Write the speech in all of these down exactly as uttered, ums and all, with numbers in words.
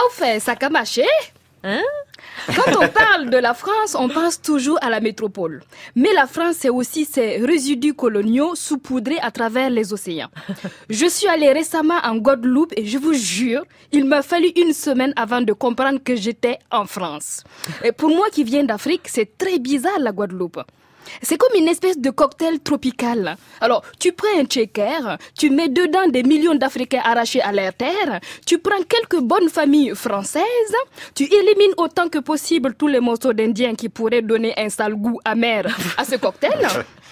Au fait, ça a marché. Hein? Quand on parle de la France, on pense toujours à la métropole. Mais la France, c'est aussi ses résidus coloniaux saupoudrés à travers les océans. Je suis allée récemment en Guadeloupe et je vous jure, il m'a fallu une semaine avant de comprendre que j'étais en France. Et pour moi qui viens d'Afrique, c'est très bizarre la Guadeloupe. C'est comme une espèce de cocktail tropical. Alors, tu prends un shaker, tu mets dedans des millions d'Africains arrachés à leur terre, tu prends quelques bonnes familles françaises, tu élimines autant que possible tous les morceaux d'Indiens qui pourraient donner un sale goût amer à ce cocktail,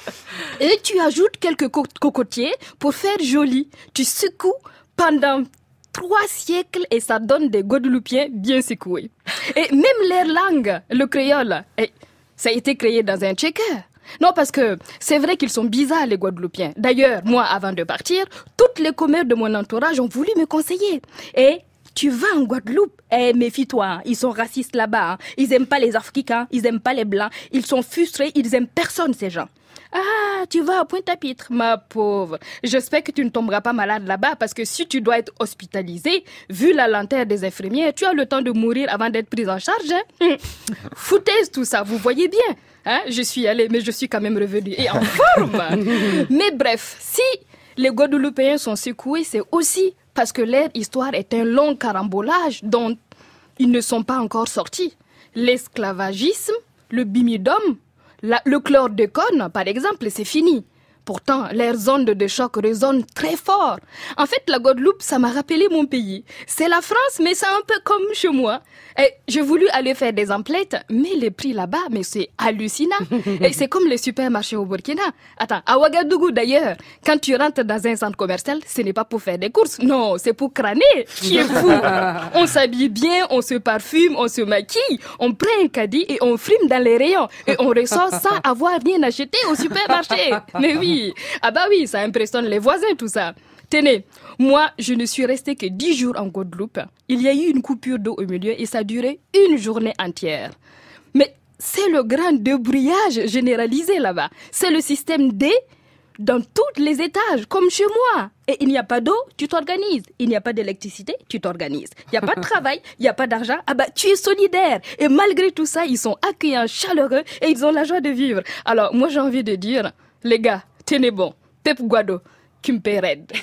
et tu ajoutes quelques co- cocotiers pour faire joli. Tu secoues pendant trois siècles et ça donne des Guadeloupéens bien secoués. Et même leur langue, le créole, eh, ça a été créé dans un checker. Non, parce que c'est vrai qu'ils sont bizarres, les Guadeloupéens. D'ailleurs, moi, avant de partir, toutes les commères de mon entourage ont voulu me conseiller. Et tu vas en Guadeloupe, eh, méfie-toi, hein, ils sont racistes là-bas. Hein. Ils aiment pas les Africains, ils aiment pas les Blancs. Ils sont frustrés, ils aiment personne, ces gens. Ah, tu vas à Pointe-à-Pitre, ma pauvre. J'espère que tu ne tomberas pas malade là-bas parce que si tu dois être hospitalisé, vu la lenteur des infirmières, tu as le temps de mourir avant d'être prise en charge. Hein? Foutaise tout ça, vous voyez bien. Hein? Je suis allée, mais je suis quand même revenue et en forme. Mais bref, si les Guadeloupéens sont secoués, c'est aussi parce que leur histoire est un long carambolage dont ils ne sont pas encore sortis. L'esclavagisme, le bimidum, La, le chlordécone, par exemple, c'est fini. Pourtant, leurs ondes de choc résonnent très fort. En fait, la Guadeloupe, ça m'a rappelé mon pays. C'est la France, mais c'est un peu comme chez moi. Et j'ai voulu aller faire des emplettes, mais les prix là-bas, mais c'est hallucinant. Et c'est comme les supermarchés au Burkina. Attends, à Ouagadougou d'ailleurs, quand tu rentres dans un centre commercial, ce n'est pas pour faire des courses. Non, c'est pour crâner. Qui est fou. On s'habille bien, on se parfume, on se maquille, on prend un caddie et on frime dans les rayons. Et on ressort sans avoir rien acheté au supermarché. Mais oui. Ah bah oui, ça impressionne les voisins tout ça. Tenez, moi je ne suis restée que dix jours en Guadeloupe. Il y a eu une coupure d'eau au milieu et ça a duré une journée entière. Mais c'est le grand débrouillage généralisé là-bas. C'est le système D dans tous les étages, comme chez moi. Et il n'y a pas d'eau, tu t'organises. Il n'y a pas d'électricité, tu t'organises. Il n'y a pas de travail, il n'y a pas d'argent. Ah bah, tu es solidaire. Et malgré tout ça, ils sont accueillants, chaleureux et ils ont la joie de vivre. Alors, moi j'ai envie de dire, les gars, tenez bon, Pep Guado, Kimpe Red.